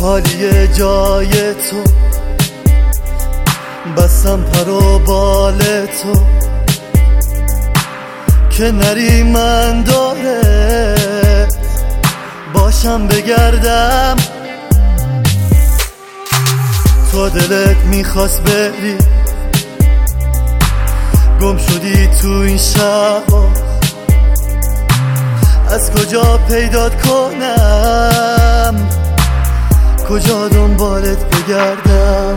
خالی جای تو، بستم پر و بال تو که نری من داره باشم بگردم. تو دلت میخواست بری، گم شدی تو این شبا، از کجا پیدات کنم، کجا دنبالت بگردم.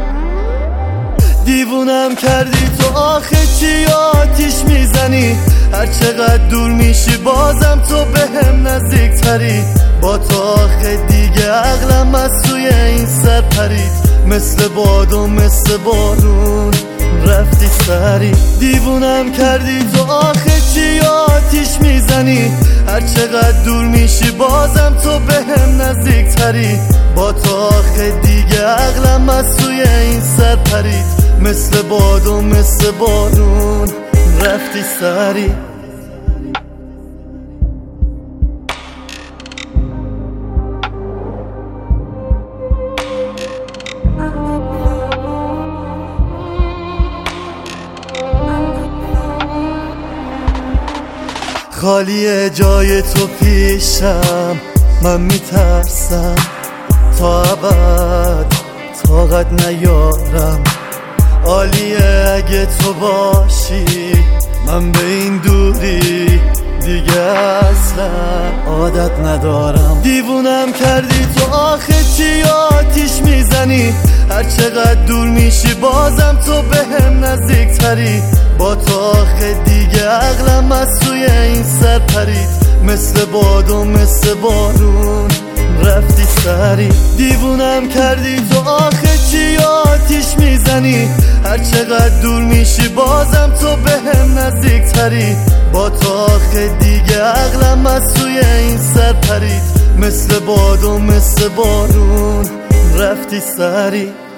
دیوونم کردی تو، آخه چی آتیش میزنی؟ هر چقدر دور میشی بازم تو بهم نزدیک تری. با تو آخه دیگه عقلم از توی این سر پرید، مثل باد و مثل بارون رفتی سری. دیوونم کردی تو، آخه چی آتیش میزنی؟ هر چقدر دور میشی بازم تو بهم نزدیک تری. با تو آخه دیگه عقلم از توی این سر پرید، مثل باد و مثل بارون رفتی سری. خالی جای تو پیشم، من میترسم تا ابد طاقت نیارم. عالیه اگه تو باشی، من به این دوری دیگه اصلا عادت ندارم. دیوونم کردی تو، آخه چی آتیش میزنی؟ هر چقدر دور میشی بازم تو بهم نزدیک تری. با تو آخه دیگه عقلم از توی این سر پرید، مثل باد و مثل بارون رفتی سری. دیوونم کردی تو، آخه چی آتیش میزنی؟ هر چقدر دور میشی بازم تو بهم نزدیک تری. با تو آخه دیگه عقلم از توی این سر پرید، مثل باد و مثل بارون رفتی سری.